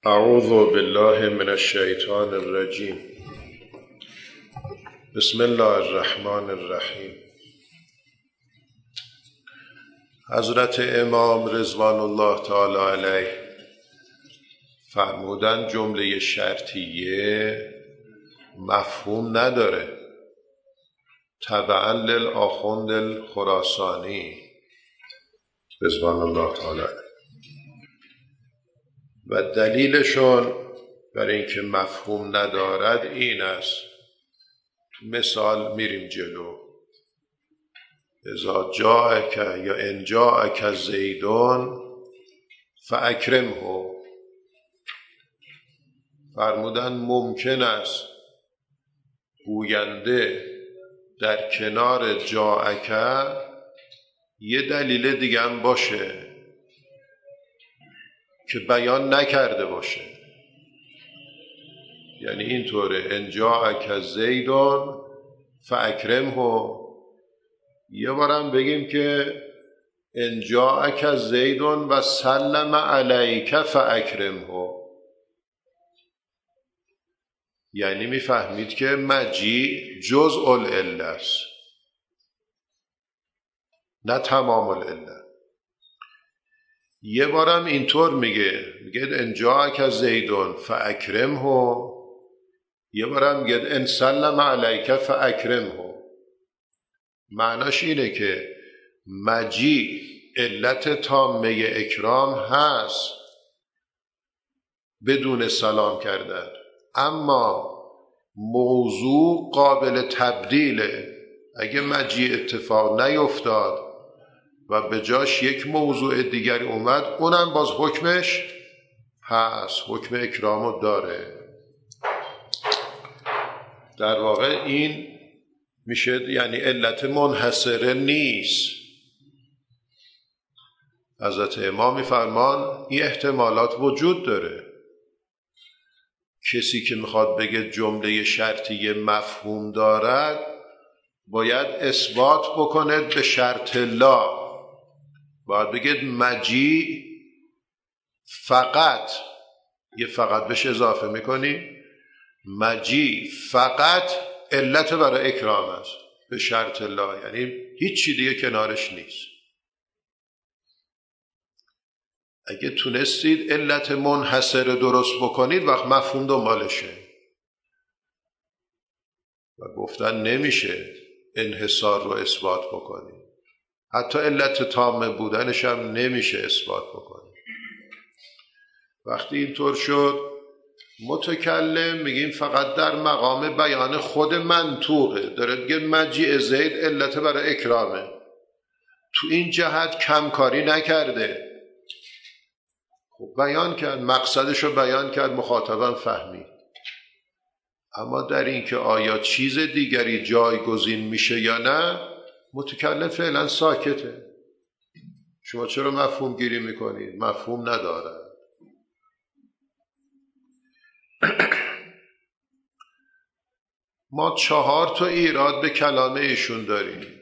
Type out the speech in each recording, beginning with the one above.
اعوذ بالله من الشیطان الرجیم. بسم الله الرحمن الرحیم. حضرت امام رضوان الله تعالی علیه فرمودن جمله شرطیه مفهوم نداره، تبعا للآخوند الخراسانی رضوان الله تعالی علیه. و دلیلشون برای اینکه مفهوم ندارد این است. مثال میریم جلو. اذا جاءک یا ان جاءک زیدون فاکرمه. فرمودن ممکن است گوینده در کنار جاءک یه دلیل دیگه هم باشه که بیان نکرده باشه. یعنی اینطوره ان جاءک زیدون فاکرمه. یه بارم بگیم که ان جاءک زیدون و سلم علیک فاکرمه. یعنی میفهمید که مجیء جزء العله است نه تمام العله. یه بارم اینطور میگه ان جاءک زیدون فاکرمه. یه بارم میگه ان سلم علیک فاکرمه. معناش اینه که مجیء علت تامه اکرام هست بدون سلام کردن، اما موضوع قابل تبدیله. اگه مجیء اتفاق نیفتاد و به جاش یک موضوع دیگری اومد، اونم باز حکمش هست، حکم اکرامو داره. در واقع این میشه یعنی علت منحصره نیست. حضرت امام میفرمان این احتمالات وجود داره. کسی که میخواد بگه جمله شرطیه مفهوم دارد باید اثبات بکنه به شرط لا. باید بگید مجیء فقط، یه فقط بهش اضافه میکنی، مجیء فقط علت برای اکرام است به شرط لا. یعنی هیچی دیگه کنارش نیست. اگه تونستید علت منحصر درست بکنید وقت مفهوم دنبالشه. و گفتن نمیشه انحصار رو اثبات بکنید، حتی علت تامه بودنش هم نمیشه اثبات بکنید. وقتی اینطور شد متکلم میگیم فقط در مقام بیان خود منطوقه، داره میگه مجیء زید علت برای اکرامه. تو این جهت کمکاری نکرده، خب بیان کرد، مقصدش رو بیان کرد، مخاطبم فهمید. اما در این که آیا چیز دیگری جایگزین میشه یا نه، متکلم فعلا ساکته. شما چرا مفهوم گیری میکنید؟ مفهوم نداره. ما 4 ایراد به کلام ایشون داریم.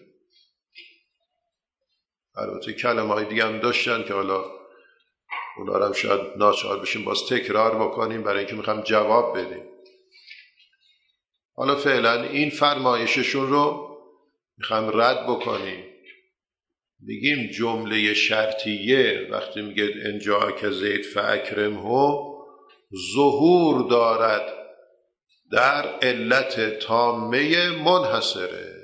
البته کلمه های دیگه هم داشتن که حالا اونا رو هم شاید ناچار بشیم باز تکرار بکنیم برای اینکه میخوام جواب بدیم. حالا فعلا این فرمایششون رو میخوام رد بکنیم. میگیم جمله شرطیه وقتی میگه ان جاءک زید فاکرمه ظهور دارد در علت تامه منحصره.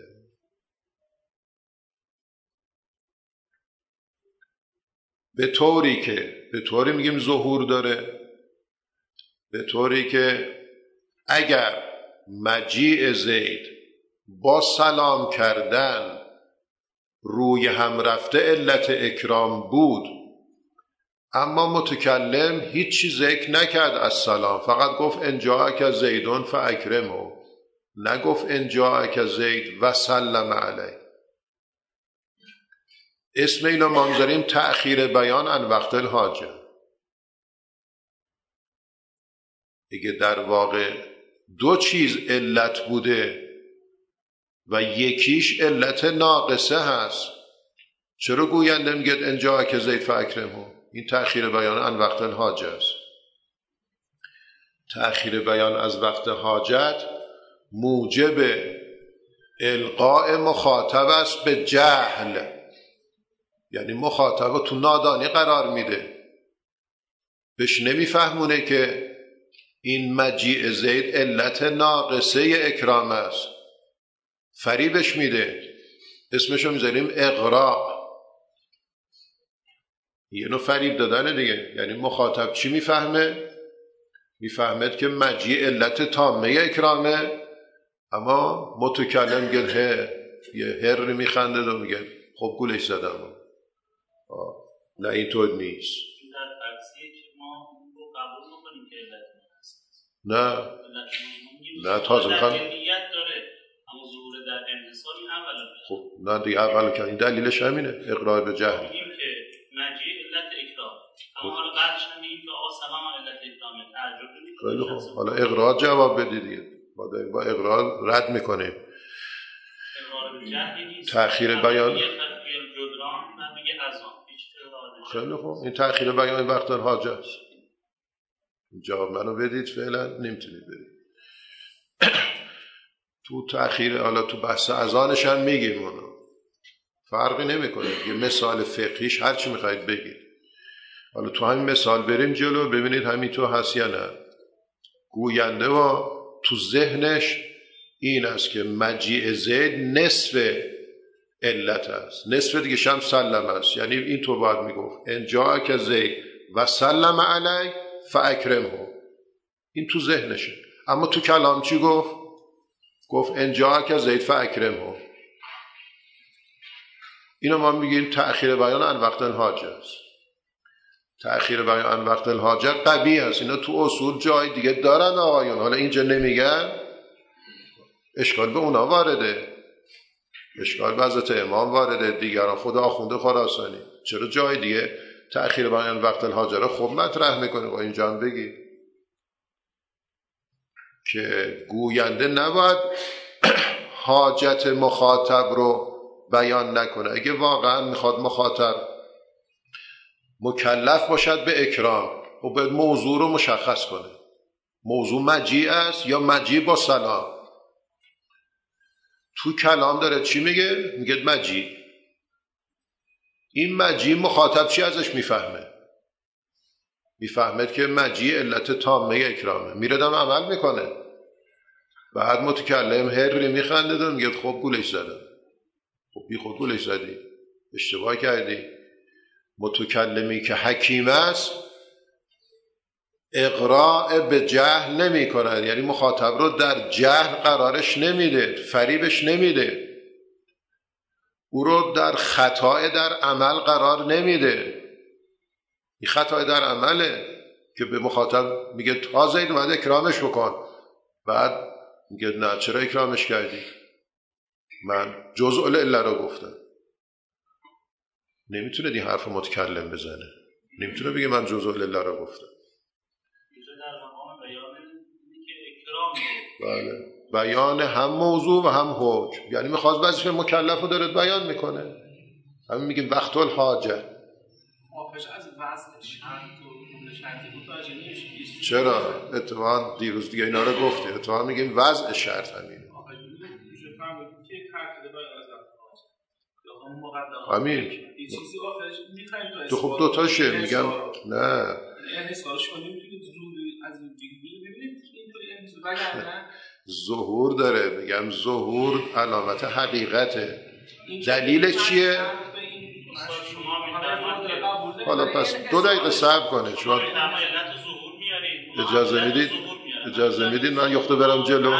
به طوری میگیم ظهور داره، به طوری که اگر مجیء زید با سلام کردن روی هم رفته علت اکرام بود، اما متکلم هیچی ذکر نکرد از سلام، فقط گفت ان جاءک زیدون فاکرمه، نگفت ان جاءک زید و سلم علیه. اسم اینو ما میذاریم تأخیر بیان عن وقت الحاجه. دیگه در واقع 2 چیز علت بوده و یکیش علت ناقصه هست، چرا گوینده میگه ان جاءک زید فاکرمه؟ این تأخیر بیان عن وقت الحاجه است. تأخیر بیان از وقت حاجت موجب القاء مخاطب است به جهل، یعنی مخاطب تو نادانی قرار میده، بهش نمیفهمونه که این مجیء زید علت ناقصه اکرام است، فریبش میده، اسمشو میذاریم اغراء، یه نوع فریب دادن دیگه. یعنی مخاطب چی میفهمه؟ میفهمد که مجیء علت تامه اکرامه، اما متکلم میگه یه هر میخنده و میگه خب گولش زدم. نه اینطور نیست. نه تازه میخوام خب نه دیگه اول که این دلیلش همینه، اقرار به جهل. خیلی خوب، حالا اقرار جواب بدید دیگه، با اقرار رد میکنیم. تأخیر بیان خیلی خوب، این تأخیر بیان وقت الحاجه است. جواب منو بدید، فعلا نمیتونید بدید. تو تأخیر، حالا تو بحث اذانش هم میگیم اونو، فرقی نمیکنه، یه مثال فقهیش هر چی میخواید بگید. حالا تو همین مثال بریم جلو، ببینید همین تو هست یا نه. گوینده و تو ذهنش این است که مجیء زید نصف علت است، نصف دیگه شم سلم است، یعنی این تو باید میگفت ان جاءک زید و سلم علیک فاکرمه، این تو ذهنشه. اما تو کلام چی گفت؟ گفت ان جاءک زید فاکرمه. اینو ما میگیم تأخیر بیان عن وقت الحاجه است. تأخیر بیان عن وقت الحاجه قبیح است. اینا تو اصول جای دیگه دارن آقایون، حالا اینجا نمیگن، اشکال به اونا وارده، اشکال به حضرت امام وارده، دیگران خود آخونده خراسانی. چرا جای دیگه تأخیر بیان وقت الحاجه رو خوب مطرح میکنه و اینجا هم بگی که گوینده نباید حاجت مخاطب رو بیان نکنه. اگه واقعا میخواد مخاطب مکلف باشد به اکرام و باید موضوع رو مشخص کنه، موضوع مجیء است یا مجیء با سلام. تو کلام داره چی میگه؟ میگه مجیء. این مجیء مخاطب چی ازش میفهمه؟ میفهمد که مجیء علت تامه اکرامه، میردم عمل میکنه. بعد متکلم هر میخنده و میگه خب گولش زدم. خب بی خود گولش زدی، اشتباه کردی. متکلمی که حکیم است اقراء به جهل نمی کنند، یعنی مخاطب رو در جهل قرارش نمیده، فریبش نمیده، او رو در خطا در عمل قرار نمیده. این خطا در عمله که به مخاطب میگه تازه این اومده اکرامش بکن، بعد میگه نه چرا اکرامش کردی، من جزء العله رو گفتم. نمیتونه این حرف متکلم بزنه، نمیتونه بگه من جزء العله رو گفتم. بله، بیان هم موضوع و هم حکم، یعنی میخواست وظیفه مکلف رو داره بیان میکنه. همین میگیم وقت الحاجه. آخرش از وضع شرطی متوجه نمیشه. چرا؟ اتفاقا دیروز دیگه اینا رو گفتی، اتفاقا میگیم وضع شرط همینه. همین تو خب دوتاشه میگم نه، یعنی سوالش کنیم که از این دیگه ببینید اینطوری ظهور داره، میگم ظهور علامت حقیقته. دلیل چیه؟ حالا پس 2 دقیقه صبر کنه. شما اجازه میدید من یخته برم جلو؟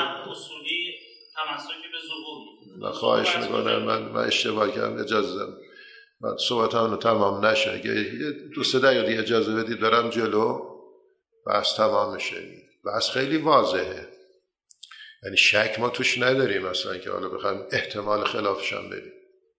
نه خواهش میکنم، من اشتباه کردم، اجازه دارم بعد صحبت همونو تمام نشه. اگه 2-3 دقیقه دیگه اجازه بدید برم جلو، بحث تمام میشه. بحث خیلی واضحه، یعنی شک ما توش نداریم اصلا که حالا بخوایم احتمال خلافش هم بدیم.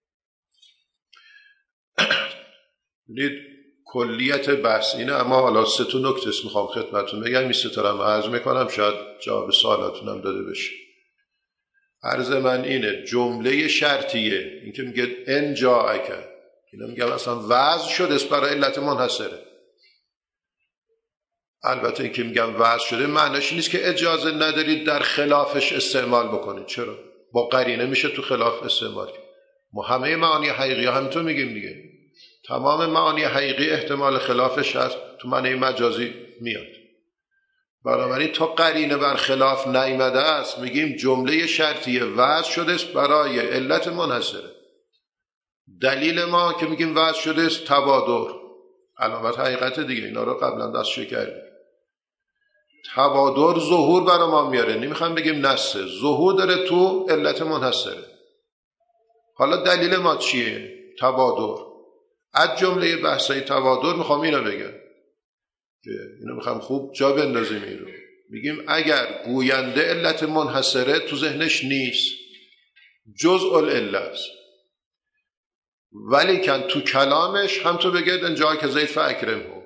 ببینید کلیت بحث اینه، اما حالا 3 نکته میخوام خدمتتون بگم، این 3 تا رو عرض میکنم، شاید جواب سوالاتونم داده بشه. عرض من اینه، جمله شرطیه این که میگه ان جاءک، اینا میگم اصلا وضع شد است برای علت منحصره. البته این که میگم وضع شده معنیش نیست که اجازه ندارید در خلافش استعمال بکنید. چرا؟ با قرینه میشه تو خلاف استعمال کرد. ما همه معانی حقیقی همینطور میگیم دیگه. تمام معانی حقیقی احتمال خلافش هست، تو معنی مجازی میاد. بنابراین تا قرینه بر خلاف نیامده است میگیم جمله شرطیه وضع شده است برای علت منحصره. دلیل ما که میگیم وضع شده است تبادر، علامت حقیقت دیگه، اینا رو قبلا دستش کردیم. تبادر ظهور برای ما میاره، نمیخوام بگیم نسه، ظهور داره تو علت منحصره. حالا دلیل ما چیه؟ تبادر. از جمله بحثای تبادر میخوام اینو بگم که اینو میخوام خوب جا بندازیم. این رو میگیم اگر گوینده علت منحصره تو ذهنش نیست، جزء العله است، ولی کن تو کلامش هم تو بگید انجا که زید فاکرمه.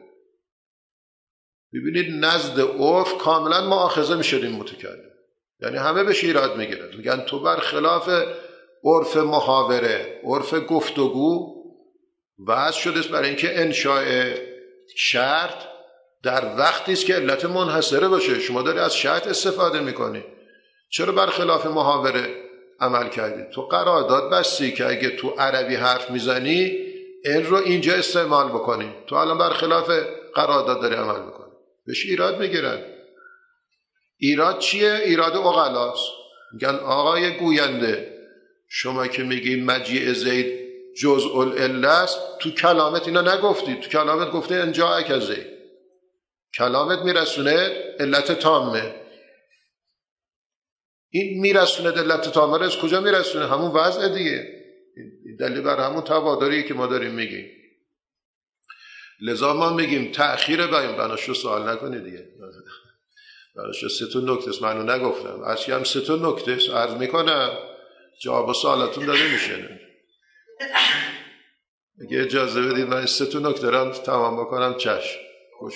ببینید نزد عرف کاملا مؤاخذه میشد این متکلم، یعنی همه بهش ایراد میگیرن، میگن تو بر خلاف عرف محاوره، عرف گفتگو وضع شده است برای اینکه انشاء شرط در وقتی است که علت منحصره باشه. شما داری از شرط استفاده میکنی، چرا بر خلاف محاوره عمل کردی؟ تو قرارداد بستی که اگه تو عربی حرف میزنی این رو اینجا استعمال بکنی، تو الان بر خلاف قرارداد داری عمل میکنی. بهش ایراد میگیرن. ایراد چیه؟ ایراد عقلاست. میگن آقای گوینده شما که میگی مجیء زید جزء العله است، تو کلامت اینا نگفتی، تو کلامت گفته انجا که زید، کلامت میرسونه علت تامه. این میرسونه علت تامه رو از کجا میرسونه؟ همون وضع دیگه. این دلیل بر همون تبادریه که ما داریم میگیم. لذا ما میگیم تأخیر بیان. بناشو سوال نکنی دیگه، بناشو 3 نکته است، منو نگفتم، اشی هم 3 نکته است عرض میکنم، جواب سوالاتون داده میشه. اگه اجازه بدید من 3 نکته رو تمام بکنم. چشم خوش.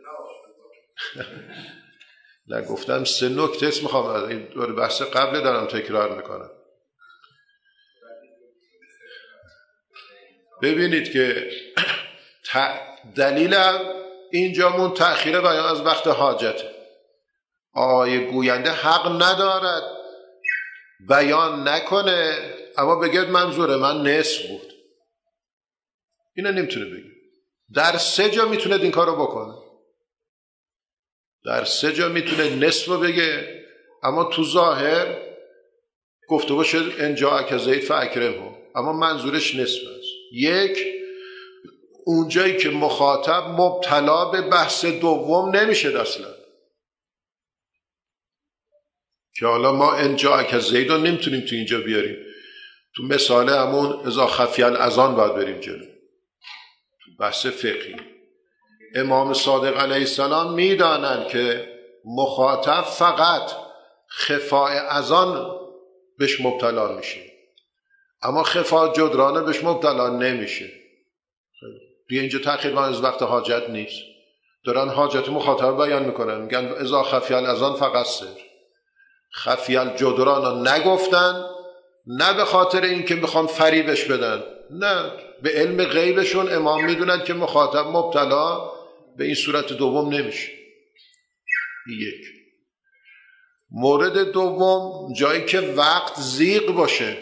نگفتم 3 نکته است، میخوام این دور بحث قبل دارم تکرار میکنم. ببینید که دلیل اینجامون تأخیر بیان از وقت حاجته. آقای گوینده حق ندارد بیان نکنه اما بگید منظور من نصف بود. اینو نمیتونه بگه. در 3 جا میتونه این کارو بکنه. در 3 جا میتونه نصف رو بگه، اما تو ظاهر گفته باشه انجا که زید فاکرمه، اما منظورش نصف است. 1 اونجایی که مخاطب مبتلا به بحث دوم نمیشه اصلا، که حالا ما انجا که زید رو نمیتونیم تو اینجا بیاریم. تو مثال همون اذا خفی الاذان باید بریم جلو. تو بحث فقهی امام صادق علیه السلام میدانند که مخاطب فقط خفای اذان بهش مبتلا میشه، اما خفای جدرانه بهش مبتلا نمیشه. دیگه اینجا تأخیر از وقت حاجت نیست، دارن حاجت مخاطب بیان میکنن. میگن اذا خفی الاذان فقط سر. خفی الجدران نگفتن، نه به خاطر اینکه میخوان فریبش بدن، نه، به علم غیبشون امام میدونن که مخاطب مبتلا به این صورت دوم نمیشه. 1 مورد دوم جایی که وقت ضیق باشه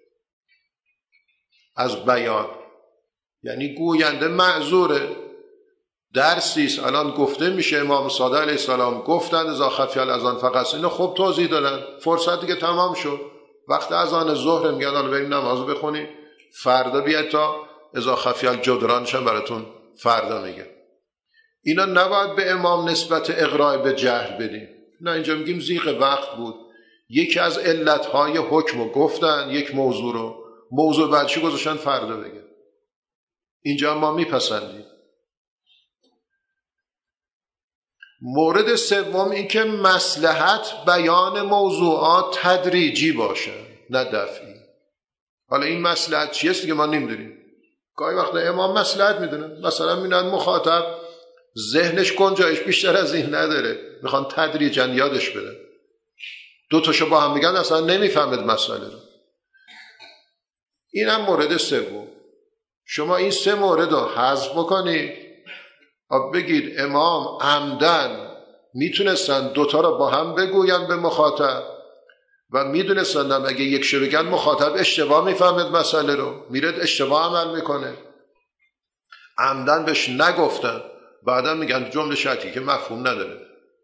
از بیان، یعنی گوینده معذوره، درسیست الان گفته میشه امام صادق علیه السلام گفتند اذا خفی الاذان فقط، اینو خوب توضیح دادن، فرصت دیگه تمام شد، وقت اذان ظهر، میگن حالا بریم نماز بخونیم، فردا بیاید تا اذا خفی الجدرانش هم براتون فردا میگه. اینا نباید به امام نسبت اقراء به جهل بدیم، نه، اینجا میگیم ضیق وقت بود. یکی از علتهای حکم گفتن، یک موضوع رو، موضوع بعدشی گذاشتن فردا بگه. اینجا ما میپسندیم. مورد سوم این که مصلحت بیان موضوعات تدریجی باشه نه دفعی. حالا این مصلحت چیست که ما نمیدونیم. گاهی وقتا امام مصلحت میدونن، مثلا میدونن مخاطب ذهنش گنجایش بیشتر از این نداره، میخوان تدریجاً یادش بدن. 2 تاشو با هم میگن اصلا نمیفهمد مسئله رو. اینم مورد سوم. شما این 3 مورد رو حذف بکنید، بگید امام عمدن میتونستن دوتا را با هم بگوین به مخاطب و میدونستن اگه یک شو بگن مخاطب اشتباه میفهمد مسئله رو، میرد اشتباه عمل میکنه. عمدن بهش نگفتن، بعدا میگن جمله شرطی که مفهوم نداره.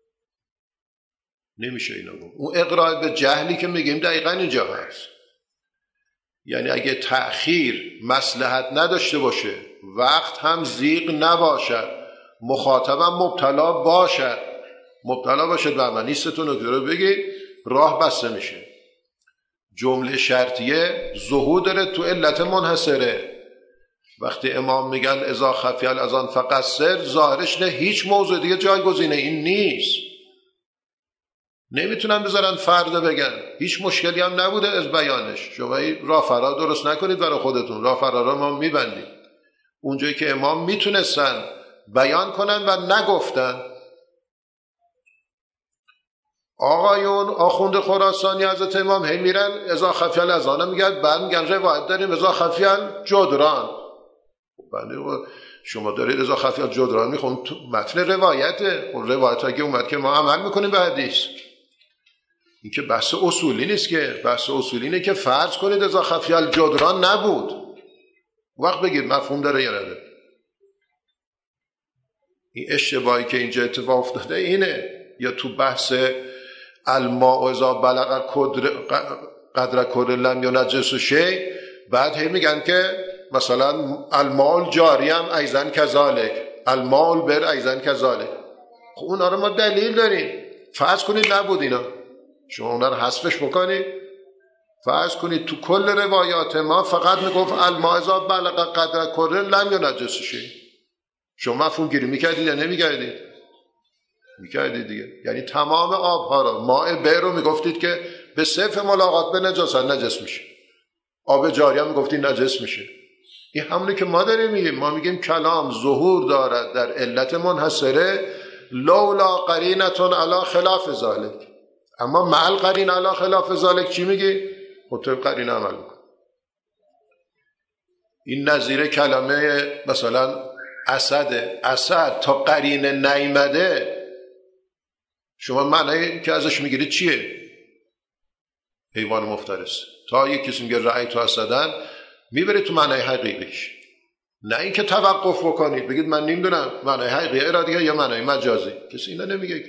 نمیشه اینو گفت. اون اقراء به جهلی که میگیم دقیقا اینجا هست. یعنی اگه تأخیر مصلحت نداشته باشه، وقت هم ضیق نباشد، مخاطبم مبتلا باشد و من نیستتون رو بگید، راه بسته میشه. جمله شرطیه ظهور داره تو علت منحصره. وقتی امام میگن اذا خفی الاذان فقصر، ظاهرش نه هیچ موضوع دیگه جایگزینه این نیست. نمیتونن بذارن فردا بگن، هیچ مشکلی هم نبوده از بیانش. شما راه فرار درست نکنید برای خودتون، راه فرار را ما میبندیم. اونجایی که امام میتونستن بیان کنن و نگفتن. آقایون آخوند خراسانی حضرت امام هی میرن اذا خفی الاذان میگن، بعد میگن روایت داریم اذا خفی الجدران. شما دارید اذا خفی الجدران میخون، تو متن روایته. روایت اگه اومد که ما عمل میکنیم به حدیث. این که بحث اصولی نیست، که بحث اصولی اینه که فرض کنید اذا خفی الجدران نبود، وقت بگید مفهوم داره یا نداره. این اشتباهی که اینجا اتفاق افتاده اینه. یا تو بحث الماء اذا بلغ قدر کر لم ینجس شیء، بعد هی میگن که مثلا الماء جاری هم ایضا کذالک، الماء بر ایضا کذالک. خب اونا رو ما دلیل داریم. فرض کنید نبود اینا، شما اونا رو حذفش بکنید. فرض کنید تو کل روایات ما فقط میگفت الماء اذا بلغ قدر کر لم ینجس شیء. شما مفهوم گیری میکردید یا نمیکردید؟ میکردید دیگه. یعنی تمام آبها رو، ماء بئر رو میگفتید که به صفر ملاقات به نجاست نجس میشه، آب جاری هم میگفتید نجس میشه. این همونی که ما داریم میگیم. ما میگیم کلام ظهور دارد در علت منحصره لولا قرینتون علی خلاف ذالک. اما مع القرین علی خلاف ذالک چی میگی؟ خطب قرین عمل میکن. این نظیر کلمه مثلا اسد تا قرینه نیامده، شما معنی که ازش میگیرید چیه؟ حیوان مفترس. تا یک کسی میگه رأی تو اسدن، میبرید تو معنی حقیقیش. نه اینکه توقف بکنید بگید من نمیدونم معنی حقیقی ارادیه یا معنی مجازی، کسی اینا نمیگه.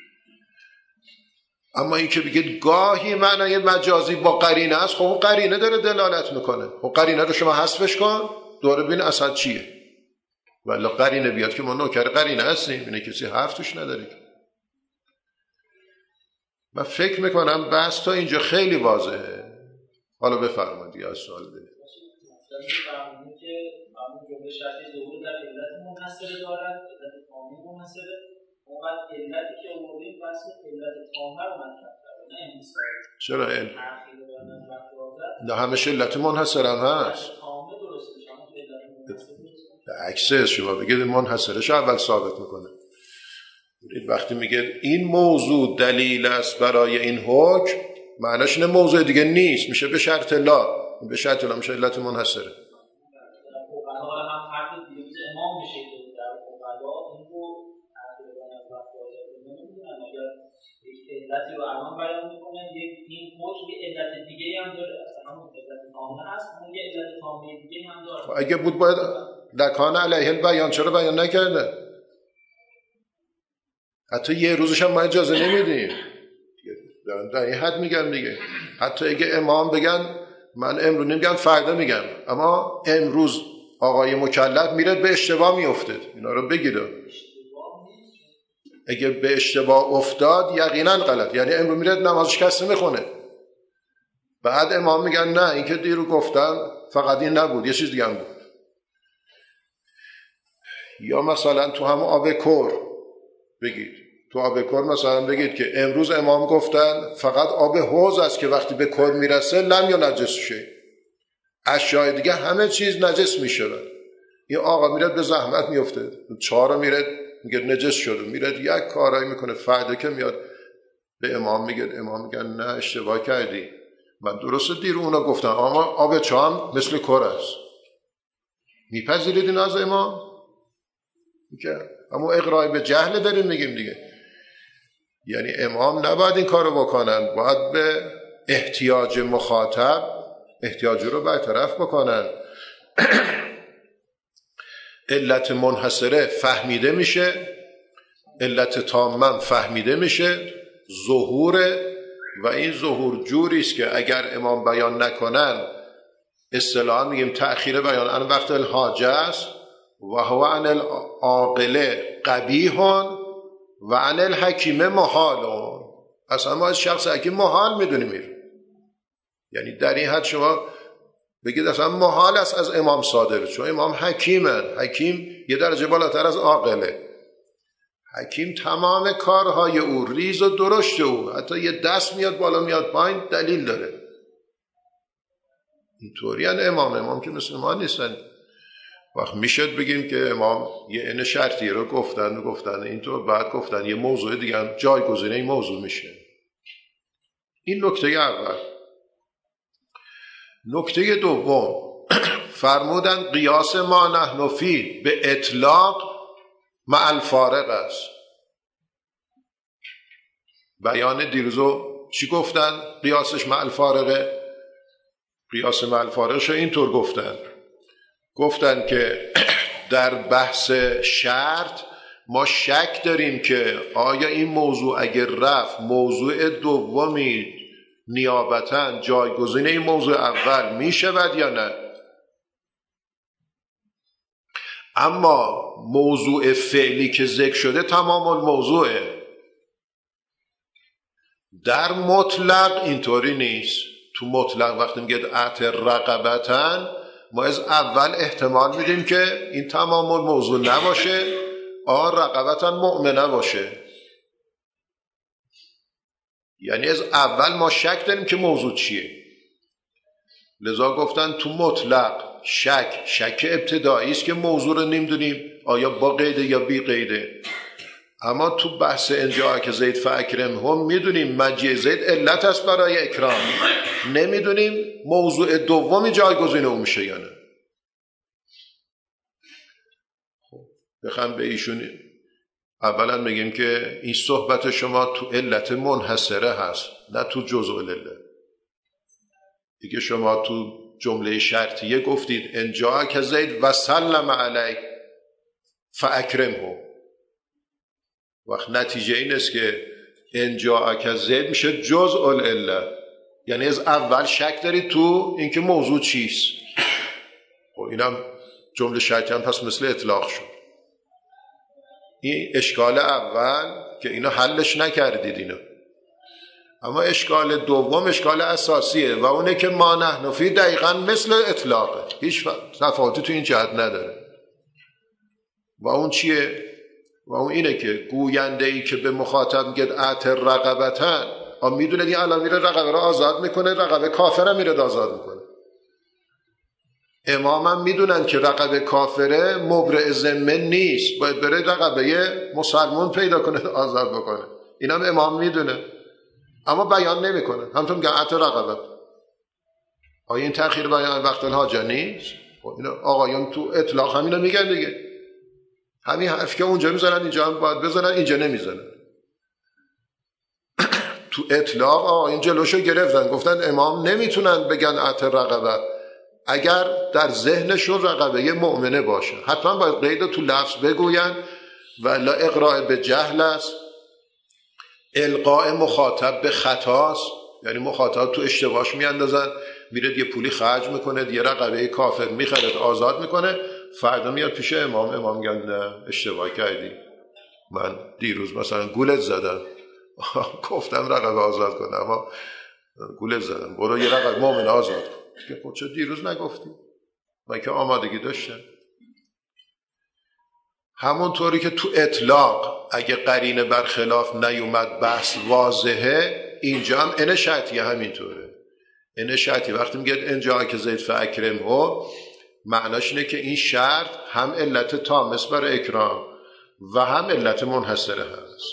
اما اینکه بگید گاهی معنی مجازی با قرینه است، خب اون قرینه داره دلالت میکنه. خب قرینه رو شما حذفش کن، دوره ببین اسد چیه. ولی قرینه بیاد که ما نوکر قرینه هستیم، اینه کسی حرف توش نداره. من فکر میکنم بحث تا اینجا خیلی واضحه. حالا بفرمایید یا سوال بدید. فرمودید که معمول جمله شرطی ظهور در علت منحصره دارد، علت تامه منحصره. اون وقت علتی که آوردیم بحث علت تامه رو مطرح کرده، نه انحصار. چرا نه همش علت منحصره هم هست. تامه درست میشه، اما علت منحصره عکسه شما بگید منحصرش اول ثابت میکنه. وقتی میگه این موضوع دلیل است برای این حکم، معناش اینه موضوع دیگه نیست، میشه به شرط لا. به شرط لا میشه علت منحصره. علتی رو الان بیان میکنه، این حکم یه علت دیگه هم داره، اصلا همون علت تامه هست، اون یه علت تامه دیگه هم داره. اگه بود باید لکان علیه البیان، چرا بیان نکرده؟ حتی یه روزش هم ما اجازه نمیدیم. در این حد میگم دیگه. حتی اگه امام بگن من امروز نمیگم فردا میگم، اما امروز آقای مکلف میره به اشتباه میافتد، اینا رو بگیره. اگه به اشتباه افتاد یقینا غلط، یعنی امروز میره نمازش کسی میخونه، بعد امام میگن نه این که دیرو گفتن فقط این نبود یه چیز دیگه هم بود. یا مثلا تو هم آب کور بگید، تو آب کور مثلا بگید که امروز امام گفتن فقط آب حوض است که وقتی به کور میرسه لم یا نجس شه، اشیاء دیگه همه چیز نجس میشه. این آقا میره به زحمت میفته، چهارو میره میگه نجس شده، میره یک کارایی میکنه، فردا که میاد به امام میگه، امام میگن نه اشتباه کردی، من درسته دیر اونا گفتن اما آب چام مثل کور است. میپذیرید این از امام؟ میگه اما اقرای به جهل داریم میگیم دیگه. یعنی امام نباید این کارو بکنن، باید به احتیاج مخاطب احتیاج رو برطرف بکنن. علت منحصره فهمیده میشه، علت تامم فهمیده میشه، ظهوره، و این ظهور جوری است که اگر امام بیان نکنن اصطلاحاً میگیم تأخیر بیان عن وقت الحاجه است و هو عن العاقل قبیح و عن الحکیم محال. اصلا ما از شخص حکیم محال میدونیم. یعنی در این حد شما بگید اصلا محال است از امام صادر، چون امام حکیمه. حکیم یه درجه بالاتر از عاقله. حکیم تمام کارهای او ریز و درشت او، حتی یه دست میاد بالا میاد پایین دلیل داره. اینطوری امام که مثل ما نیستن. وقت میشد بگیم که امام یه این شرطی رو گفتن اینطور، بعد گفتن یه موضوع دیگه هم جایگزین این موضوع میشه. این نکته اول. نکته دوم، فرمودن قیاس ما نحن فی به اطلاق مع الفارق است. بیان دیروزو چی گفتن؟ قیاسش مع الفارقه. قیاس مع الفارقش اینطور گفتن که در بحث شرط ما شک داریم که آیا این موضوع اگر رفت موضوع دومی نیابتاً جایگزین این موضوع اول می شود یا نه. اما موضوع فعلی که ذکر شده تمام الموضوعه. در مطلق اینطوری نیست. تو مطلق وقتی میگه ات رقبتن، ما از اول احتمال میدیم که این تمام الموضوع نباشه، رقبتن مؤمنه باشه. یعنی از اول ما شک داریم که موضوع چیه. لذا گفتن تو مطلق شک ابتدایی است که موضوع رو نمیدونیم آیا با قیده یا بی قیده. اما تو بحث انجا که زید فاکرم هم میدونیم مجیء زید علت است برای اکرام، نمیدونیم موضوع دومی جایگزین اون میشه یا نه. خب بخوام به ایشون اولا میگیم که این صحبت شما تو علت منحصره هست، نه تو جزء العله. دیگه شما تو جمله شرطیه گفتید انجا که زید و سلم علیک فاکرمه. وقت نتیجه این است که انجا که زید میشه جزء العله، یعنی از اول شک دارید تو اینکه موضوع چیست. و اینم جمله شرطی هم پس مثل اطلاق شد. این اشکال اول که اینو حلش نکردید اینو. اما اشکال دوم اشکال اساسیه و اونه که ما نحن فی دقیقا مثل اطلاقه، هیچ تفاوتی تو این جهت نداره. و اون چیه؟ و اون اینه که گوینده ای که به مخاطب میگه ات رقبتن، میدونه این الان میره رقبه را آزاد میکنه، رقبه کافر هم میره آزاد میکنه. امامم میدونن که رقبه کافره مبرئ ذمه نیست، باید بره رقبه مسلمان پیدا کنه آزاد بکنه. اینم امام میدونه اما بیان نمیکنه. همونطور میگن ات رقبه. آیا این تأخیر بیان وقت الحاجه نیست؟ اینا آقایون تو اطلاق همینو میگن دیگه. همین حرف که اونجا میزنن اینجا هم باید بزنن، اینجا نمیزنن. تو اطلاق این جلوشو گرفتن، گفتن امام نمیتونن بگن ات رقبه اگر در ذهنشون رقبه مؤمنه باشه. حتما باید قید تو لفظ بگوین و لا اقراء به جهل است، القاء مخاطب به خطاست. یعنی مخاطب تو اشتباهش میاندازن، میره یه پولی خرج میکنه، یه رقبه کافر میخره آزاد میکنه، فردا میاد پیش امام میگن نه اشتباه کردی، من دیروز مثلا گولت زدم گفتم رقبه آزاد کنه اما گولت زدم، برو یه رقبه مؤمن آزاد کن. خب چه دیروز نگفتی؟ من که آمادگی داشتم. همونطوری که تو اطلاق اگه قرینه برخلاف نیومد بحث واضحه، اینجا هم ان شرطیه همینطوره. ان شرطی وقتی میگه انجا که زید فاکرمه، معناش اینه که این شرط هم علت تام است برای اکرام و هم علت منحصره هست.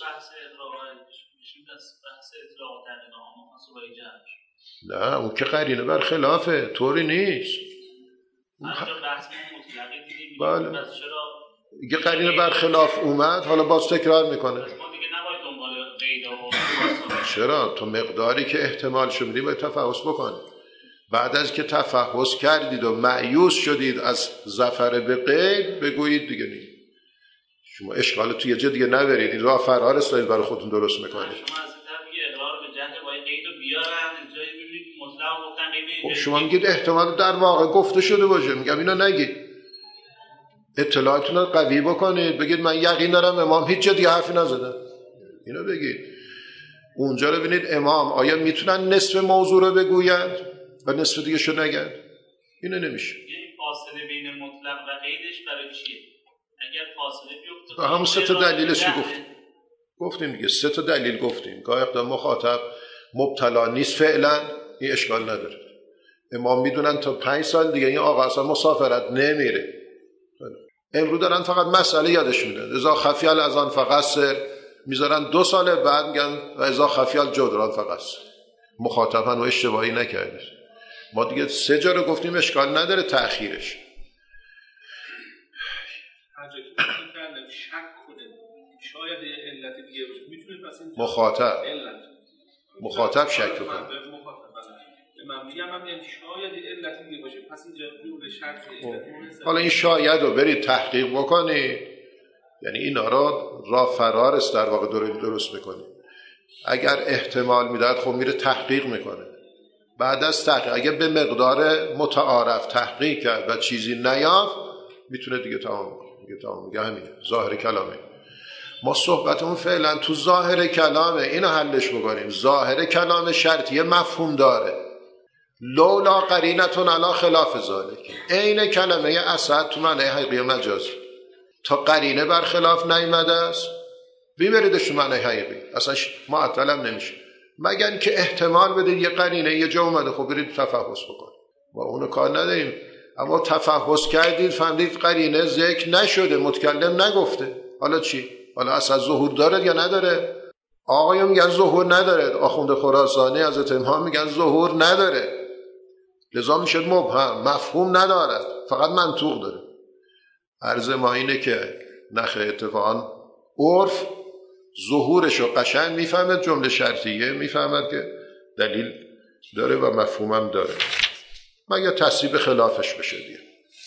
نه اون که قرینه برخلافه، طوری نیست. بحث مطلقی بله. چرا دیگه قرینه برخلاف اومد، حالا باز تکرار میکنه. ما دیگه نباید دنبال قید و چرا؟ تو مقداری که احتمال شدی باید تفحص بکنی. بعد از که تفحص کردید و مایوس شدید از ظفر به قید، بگویید دیگه نیست. شما اشکال توی یه جا دیگه نبرید، این راه فرار استایید برای خودتون درست میکنید. شما از طرف یه اقرار به جهل باید قید رو بیارن، جایی ببینید مطلق گفتن قید. خب شما میگید احتمال در واقع گفته شده باشه، میگم اینا نگید. اطلاعاتون رو قوی بکنید، بگید من یقین دارم امام هیچ جا دیگه حرفی نزدن. اینو بگید. اونجا رو ببینید امام آیا میتونن نصف موضوع رو بگویند و نصف دیگه شو نگن؟ اینو نمیشه. یعنی فاصله بین مطلق و قیدش برای چیه؟ اگر فاصله بیفته همون سه تا دلیلش گفتیم دیگه، سه تا دلیل گفتیم. گاه اقدام مخاطب مبتلا نیست فعلا، این اشکال نداره. امام میدونن تا 5 سال دیگه این آقا اصلا مسافرت نمیره. امروز دارن فقط مسئله یادش میدن، اذا خفی الاذان فقصر، میذارن 2 سال بعد میگن و اذا خفی الجدران فقصر. مخاطبن و اشتباهی نکرده. ما دیگه 3 جا رو گفتیم، اشکال نداره تأخیرش. شک کنه شاید علت دیگه باشه، میتونه پس مخاطب شک کنه. من میگم شاید علت دیگه باشه، پس اینجا به شک. حالا این شاید رو برید تحقیق بکنید، یعنی اینا راه فرار است در واقع درست میکنید. اگر احتمال میداد خب میره تحقیق میکنه. بعد از تحقیق اگر به مقدار متعارف تحقیق کرد و چیزی نیافت، میتونه دیگه تمام میگه همینه ظاهر کلامه. ما صحبتمون فعلا تو ظاهر کلامه، اینو حلش بکنیم. ظاهر کلام شرطیه مفهوم داره، لولا قرینتون علی خلاف ذالک. عین کلمه اسد تو معنی حقیقی مجازی، تا قرینه برخلاف نیامده است بیبریدش تو معنی حقیقی، اصلا معطل هم نمیشه، مگر که احتمال بدید یه قرینه یه جا اومده، خب برید تفحص بکن. و اونو کار نداریم. اما تفحص کردید فهمیدید قرینه ذکر نشده، متکلم نگفته، حالا چی؟ حالا اصلا ظهور داره یا نداره؟ آقایون میگن ظهور نداره، آخوند خراسانی حضرت امام میگن ظهور نداره، لذا میشه مبهم، مفهوم ندارد، فقط منطوق داره. عرض ما اینه که نخه اتفاقا عرف ظهورشو قشنگ میفهمد، جمله شرطیه میفهمد که دلیل داره و مفهومم داره، مگر تصریب خلافش بشه دیگه.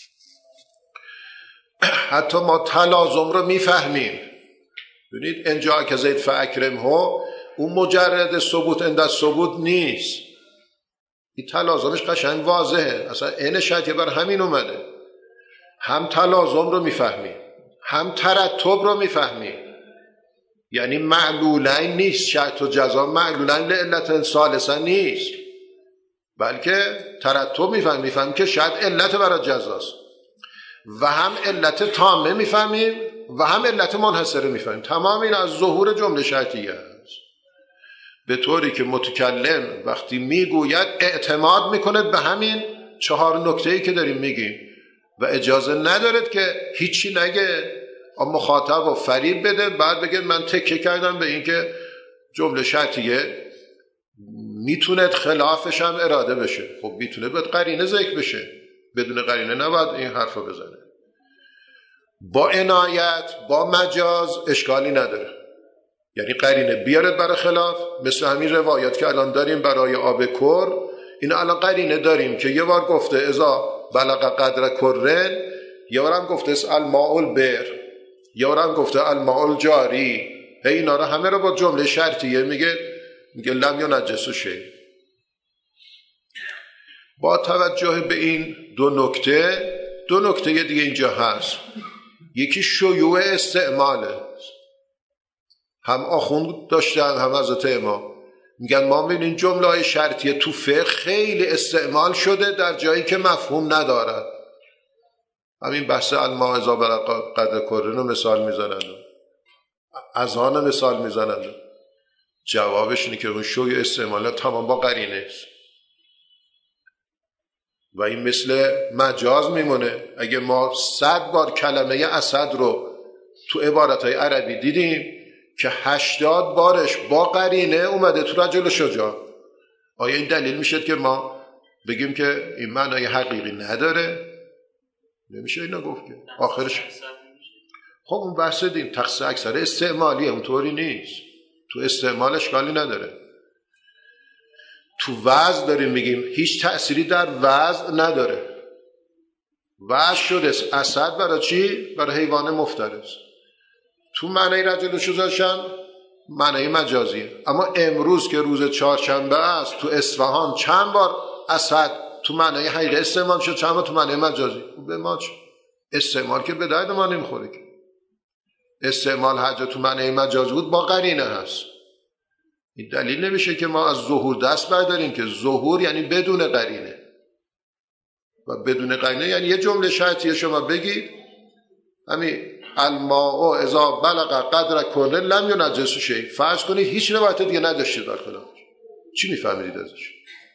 حتی ما تلازم رو میفهمیم. ببینید انجا که زید فاکرمه، اون مجرد ثبوت اند ثبوت نیست، این تلازمش قشنگ واضحه، اصلا این شرطیه بر همین اومده. هم تلازم رو میفهمیم، هم ترتب رو میفهمیم. یعنی معلولین نیست، شرط و جزا معلولین لعلت ثالثه نیست، بلکه ترتب میفهمیم که شاید علت برای جزاست، و هم علت تامه میفهمیم و هم علت منحصره میفهمیم. تمام این از ظهور جمله شرطیه است، به طوری که متکلم وقتی میگوید اعتماد میکنه به همین 4 نکته‌ای که داریم میگیم و اجازه ندارد که هیچی نگه، مخاطب و فریب بده بعد بگه من تکیه کردم به این که جمله شرطیه میتونه خلافش هم اراده بشه. خب میتونه باید قرینه ذکر بشه، بدون قرینه نباید این حرف رو بزنه. با عنایت با مجاز اشکالی نداره، یعنی قرینه بیارد برای خلاف، مثل همین روایات که الان داریم برای آب کر. این الان قرینه داریم که یه بار گفته اذا بلغ قدر کرن، یه بار هم گفته الماء البر، یه بار هم گفته الماء الجاری. اینا رو همه رو با جمله شرطیه میگه لم ینجس شیء. با توجه به این 2 نکته دیگه اینجا هست. یکی شیوع استعماله، هم آخوند داشتن هم حضرت امام میگن ما ببینیم جمله های شرطیه تو فقه خیلی استعمال شده در جایی که مفهوم ندارد. همین بحث الماء اذا بلغ قدر کرن رو مثال میزنند، اذان مثال میزنند. جوابش اینه که اون شیوع استعمال تمام با قرینه است و این مثل مجاز میمونه. اگه ما 100 بار کلمه اسد رو تو عبارتهای عربی دیدیم که 80 بارش با قرینه اومده تو رجل شجاع، آیا این دلیل میشه که ما بگیم که این معنای حقیقی نداره؟ نمیشه اینا گفت که آخرش خب اون بحث دین تخصیص اکثر استعمالیه، اونطوری نیست. تو استعمال اشکالی نداره. تو وضع داریم میگیم هیچ تأثیری در وضع نداره. وضع شده اسد برای چی؟ برای حیوان مفترس. تو معنی رجلش گذاشتن معنی مجازیه. اما امروز که روز چهارشنبه است تو اصفهان چند بار اسد تو معنی حقیقی استعمال شد، چند بار تو معنی مجازی. به ما چه؟ استعمال که به درد ما نمیخوره که. استعمال حج تو معنی مجازی بود با قرینه هست. این دلیل نمیشه که ما از ظهور دست برداریم که ظهور یعنی بدون قرینه و بدون قرینه یعنی یه جمله شرطیه شما بگید همین الماء اذا بلغ قدر کله لم ینجس شیء، فرض کنید هیچ روایت دیگه نداشتید در خلافش، چی میفهمید ازش؟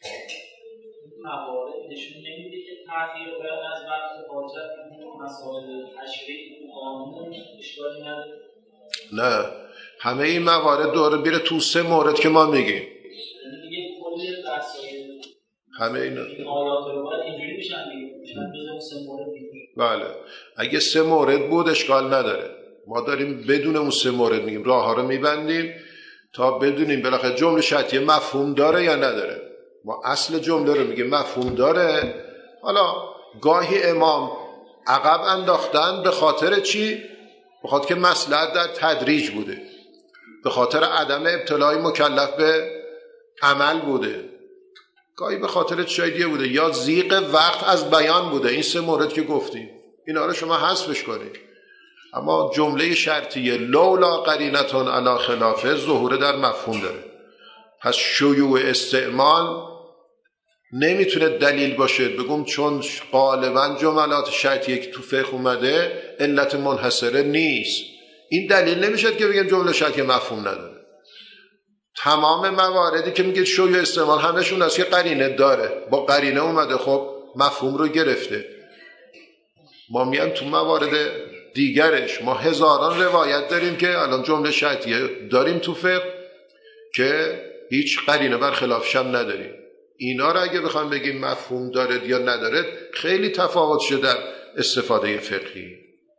موارد نشون نمیده که تغییر باید از وقت حاجت مسائل تشریعی قانون اشکالی نداره. نه، همه این موارد دوره بیره تو 3 مورد که ما میگیم. یعنی دیگه کلی بحثای همه اینا آیات رو باید اینجوری میشن دیگه، میشن بزن 3 مورد دیگه. بله، اگه 3 مورد بود اشکال نداره. ما داریم بدون اون 3 مورد میگیم، راه ها رو میبندیم تا بدونیم بالاخره جمله شرطیه مفهوم داره یا نداره. ما اصل جمله رو میگیم مفهوم داره. حالا گاهی امام عقب انداختن به خاطر چی؟ به خاطر که مصلحت در تدریج بوده، به خاطر عدم ابتلای مکلف به عمل بوده، گاهی به خاطر چیزی بوده، یا ضیق وقت از بیان بوده. این 3 مورد که گفتیم اینا رو شما حذفش کنید. اما جمله شرطیه لولا قرینتون علی خلافه ظهور در مفهوم داره. پس شیوع استعمال نمیتونه دلیل باشه بگم چون غالبا جملات شرطیه که تو فقه اومده علت منحصره نیست. این دلیل نمیشه که بگم جمله شرطیه مفهوم نداره. تمام مواردی که میگه شیوع استعمال همشون از که قرینه داره، با قرینه اومده، خب مفهوم رو گرفته. ما میان تو موارد دیگرش ما هزاران روایت داریم که الان جمله شرطیه داریم تو فقه که هیچ قرینه برخلافش هم نداریم. اینا رو اگه بخوام بگیم مفهوم داره یا نداره خیلی تفاوت شده در استفاده فقهی.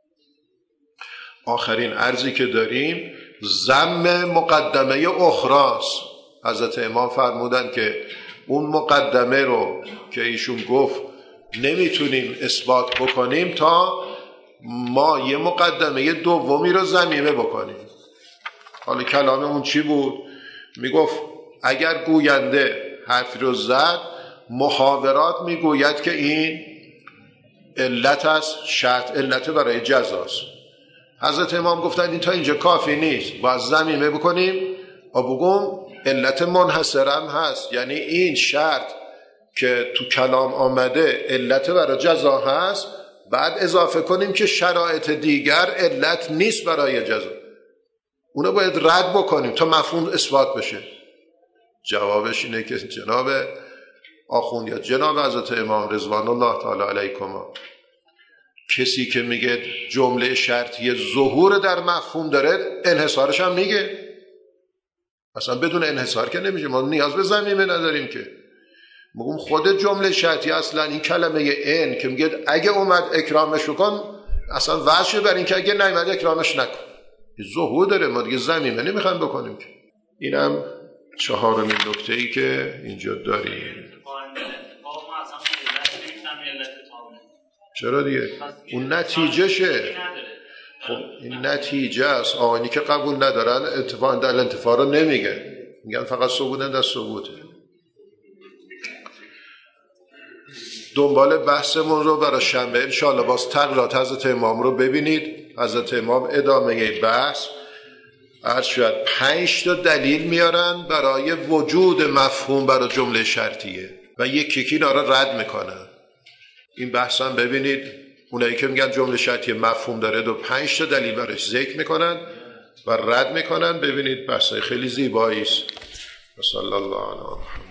آخرین عرضی که داریم ضم مقدمه اخراست. حضرت امام فرمودن که اون مقدمه رو که ایشون گفت نمیتونیم اثبات بکنیم تا ما یه مقدمه دومی رو ضمیمه بکنیم. حالا کلام اون چی بود؟ میگفت اگر گوینده حرفی رو زد محاورات میگوید که این علت است، شرط علت برای جزاست. حضرت امام گفتن این تا اینجا کافی نیست، باید ضمیمه بکنیم و بگم علت منحصرم هست، یعنی این شرط که تو کلام آمده علت برای جزا هست، بعد اضافه کنیم که شرایط دیگر علت نیست برای جزا، اونو باید رد بکنیم تا مفهوم اثبات بشه. جوابش اینه که جناب آخوند یا جناب حضرت امام رضوان الله تعالی علیکما، کسی که میگه جمله شرطی ظهور در مفهوم داره انحصارش هم میگه، اصلا بدون انحصار که نمیشه، ما نیاز به ضمیمه نداریم که میگم خود جمله شرطی اصلا این کلمه ان که میگه اگه اومد اکرامش بکن اصلا وجه بر این که اگه نیومد اکرامش نکن، ظهور داره، ما دیگه ضمیمه نمیخوایم بکنیم که. اینم 4مین نکته‌ای که اینجا داریم. چرا دیگه؟ اون نتیجهشه. خب این نتیجه است. آقایی که قبول ندارن اتفاقا در انتفاع رو نمیگن، میگن فقط ثبوتن در ثبوته. دنبال بحثمون رو برای شنبه انشاءالله باز تقریرات حضرت امام رو ببینید. حضرت امام ادامه بحث عرض شد 5 تا دلیل میارن برای وجود مفهوم برای جمله شرطیه و یکی اینا رو رد میکنن. این بحث هم ببینید، اونایی که میگن جمله شرطیه مفهوم داره 5 تا دلیل برایش ذکر میکنن و رد میکنن. ببینید بحث خیلی زیبایی است. صلی الله علیه و